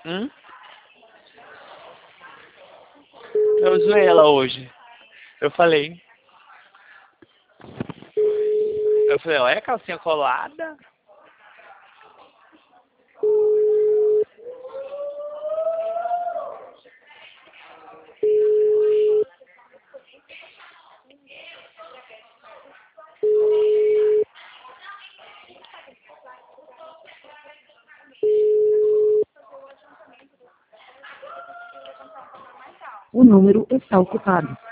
Hum? Eu zoei ela hoje. Eu falei. Olha a calcinha colada. O número está ocupado.